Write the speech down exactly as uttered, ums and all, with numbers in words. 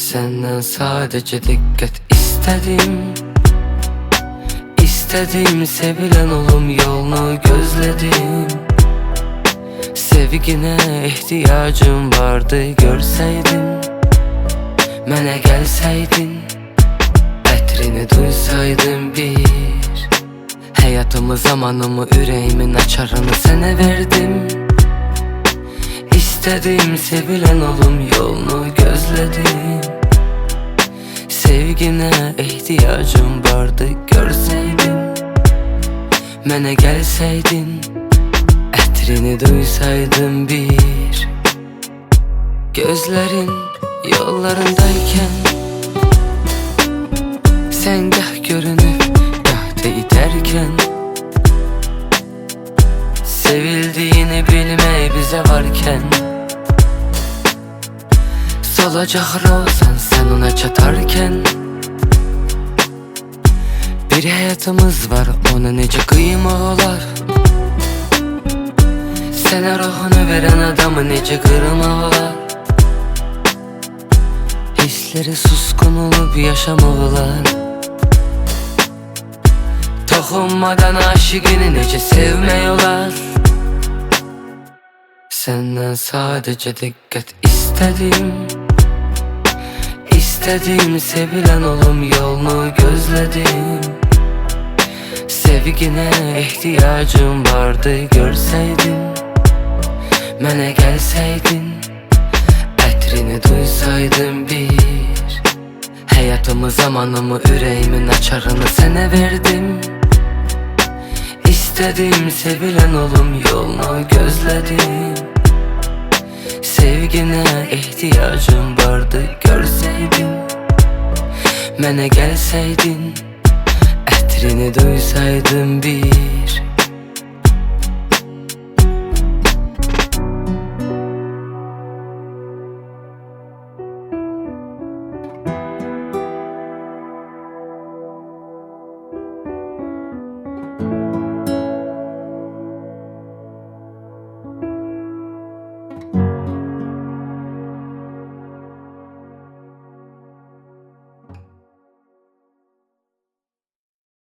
Senden sadece dikkat istedim. İstedim sevilen olum yolunu gözledim. Sevgine ihtiyacım vardı görseydin. Mənə gəlsəydin, ətrini duysaydım bir. Həyatımı, zamanımı, ürəyimin açarını sənə verdim. İstedim sevilen olum yolunu gözledim. Sevgine ihtiyacım vardı görseydin. Mənə gəlsəydin, ətrini duysaydım bir. Gözlerin yollarındayken sen gah görünüp gah da iterken, sevildiğini bilmeyi bize varken, solacak rozan sen ona çatarken, bir hayatımız var ona nece kıymaq olar. Sənə ruhunu veren adamı nece kırmaq olar. Hisleri suskun olup yaşamaq olar. Toxunmadan aşıqını nece sevmək olar. Senden sadece dikkat istedim. İstedim sevilen olum yolunu gözledim. Sevgine ihtiyacım vardı görseydin. Mənə gəlsəydin, ətrini duysaydım bir. Həyatımı, zamanımı, ürəyimin açarını sənə verdim. İstedim sevilen olum yolunu gözledim. Sevgine ihtiyacım vardı görseydin. Mənə gəlsəydin, ətrini duysaydım bir.